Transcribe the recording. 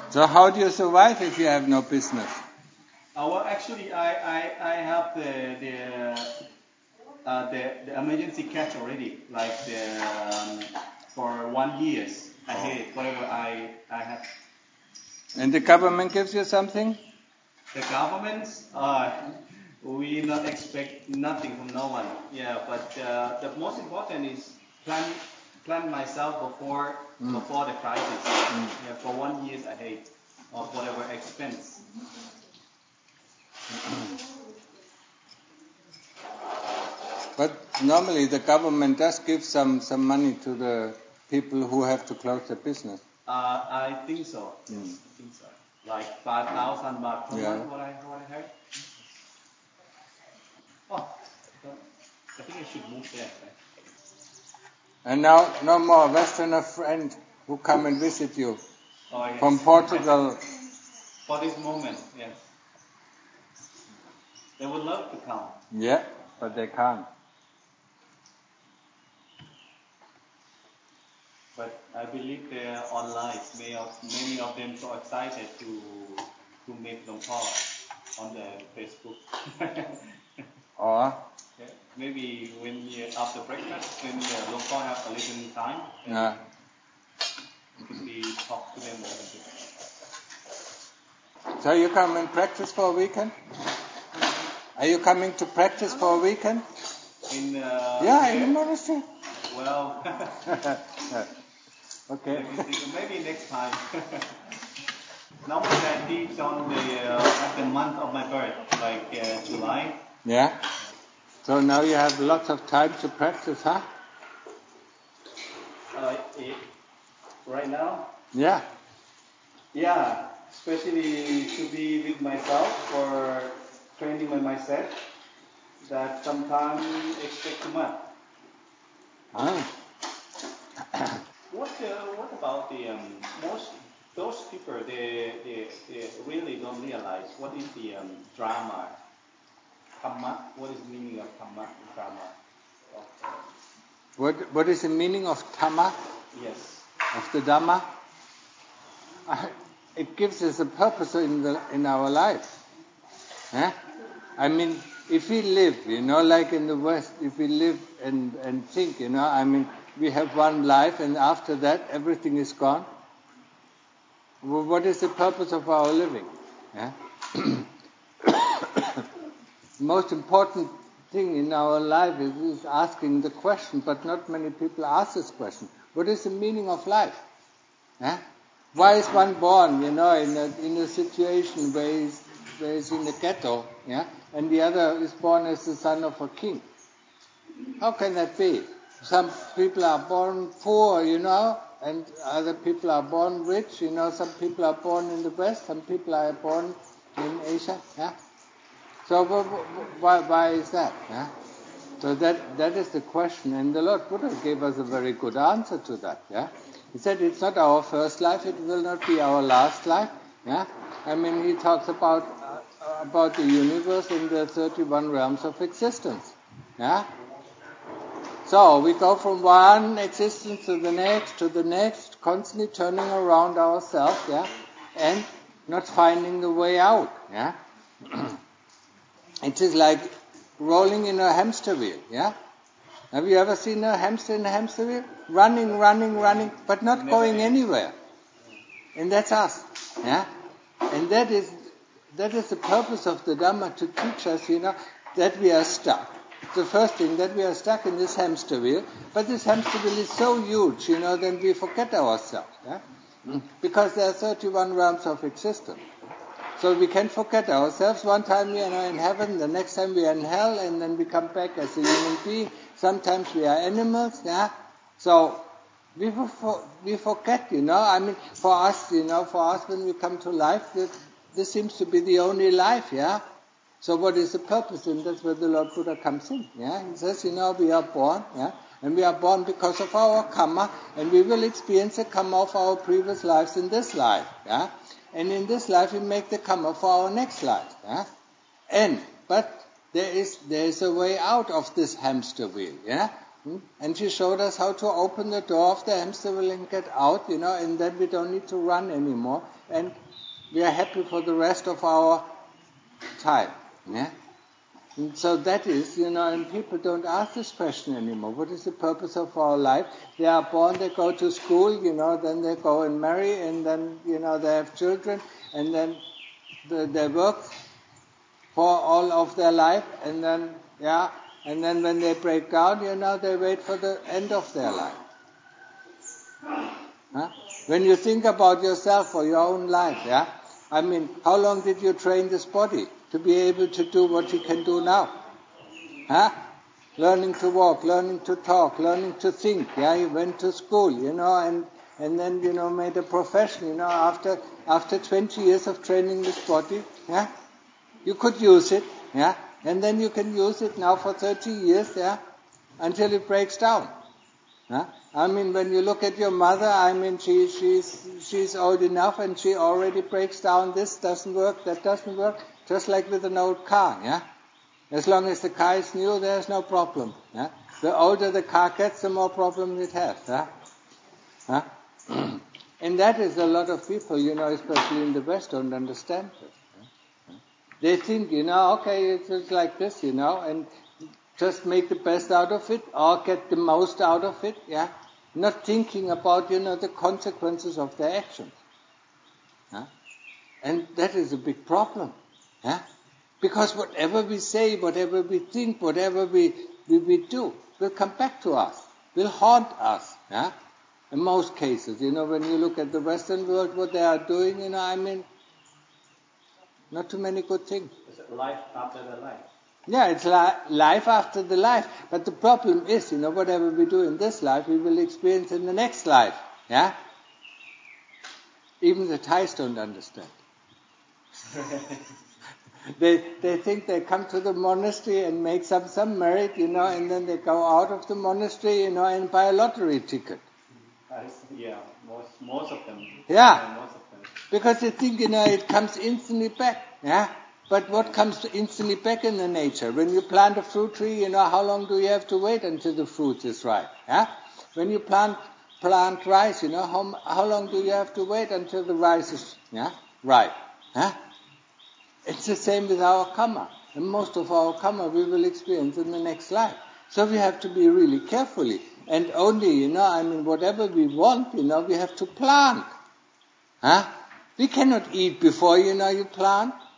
So how do you survive if you have no business? Well, actually, I have the emergency cash already, like for 1 year ahead, whatever I have. And the government gives you something? The government, we not expect nothing from no one. Yeah, but the most important is plan myself before the crisis. Yeah, for 1 year ahead of whatever expense. But normally the government does give some money to the people who have to close their business. I think so. Yes, I think so. Like 5,000 baht per month, what I heard. Oh, I think I should move there. Right? And now no more Westerner friend who come and visit you from Portugal. For this moment, yes. They would love to come. Yeah, but they can't. But I believe they are online. Many of them so excited to meet Long Po on the Facebook. Or yeah, maybe when after breakfast, when Long Po have a little time, could be talk to them a little bit. So you come and practice for a weekend? Are you coming to practice for a weekend? In the monastery. Well, okay. Maybe next time. Normally I teach on at the month of my birth, like July. Yeah. So now you have lots of time to practice, huh? Right now? Yeah. Yeah, especially to be with myself for training with myself. That sometimes expect too much. What about those people? They really don't realize what is the drama. Dhamma. What is the meaning of Dhamma? Drama. What is the meaning of Dhamma? Yes. Of the Dhamma? It gives us a purpose in our life. I mean, if we live, like in the West, if we live and think, we have one life and after that everything is gone. Well, what is the purpose of our living? The most important thing in our life is asking the question, but not many people ask this question. What is the meaning of life? Why is one born, in a situation where he's in the ghetto, and the other is born as the son of a king? How can that be? Some people are born poor, and other people are born rich, some people are born in the West, some people are born in Asia, So why is that? So that is the question, and the Lord Buddha gave us a very good answer to that. He said it's not our first life, it will not be our last life. He talks about the universe in the 31 realms of existence. So we go from one existence to the next, constantly turning around ourselves, and not finding the way out. It is like rolling in a hamster wheel, Have you ever seen a hamster in a hamster wheel? Running, but not going anywhere. And that's us, And that is the purpose of the Dhamma, to teach us, that we are stuck. The first thing, that we are stuck in this hamster wheel, but this hamster wheel is so huge, then we forget ourselves, Because there are 31 realms of existence. So we can forget ourselves. One time we are in heaven, the next time we are in hell, and then we come back as a human being. Sometimes we are animals, So we forget, For us when we come to life, this seems to be the only life, So what is the purpose? And that's where the Lord Buddha comes in, He says, we are born, And we are born because of our karma, and we will experience the karma of our previous lives in this life, And in this life we make the karma for our next life, But there is a way out of this hamster wheel, And she showed us how to open the door of the hamster wheel and get out, And then we don't need to run anymore. and we are happy for the rest of our time. Yeah? And so that is, and people don't ask this question anymore. What is the purpose of our life? They are born, they go to school, then they go and marry, and then, they have children, and then they work for all of their life, and then, and then when they break down, they wait for the end of their life. Huh? When you think about yourself or your own life, how long did you train this body to be able to do what you can do now? Huh? Learning to walk, learning to talk, learning to think. You went to school, and then, made a profession, after 20 years of training this body, you could use it, and then you can use it now for 30 years, until it breaks down. When you look at your mother, she's old enough and she already breaks down. This doesn't work, that doesn't work. Just like with an old car, As long as the car is new, there's no problem, The older the car gets, the more problems it has, And that is a lot of people, especially in the West, don't understand this. They think, okay, it's like this, and just make the best out of it or get the most out of it, not thinking about, the consequences of their actions. And that is a big problem. Because whatever we say, whatever we think, whatever we do, will come back to us, will haunt us. In most cases, when you look at the Western world, what they are doing, not too many good things. It's life after the life. Yeah, it's life after the life. But the problem is, whatever we do in this life, we will experience in the next life. Even the Thais don't understand. They think they come to the monastery and make some merit, and then they go out of the monastery, and buy a lottery ticket. Most of them. Yeah. Most of them. Because they think, it comes instantly back. But what comes instantly back in the nature? When you plant a fruit tree, how long do you have to wait until the fruit is ripe? When you plant rice, how long do you have to wait until the rice is ripe? It's the same with our karma. And most of our karma we will experience in the next life. So we have to be really carefully. And only, whatever we want, we have to plant. We cannot eat before, you plant.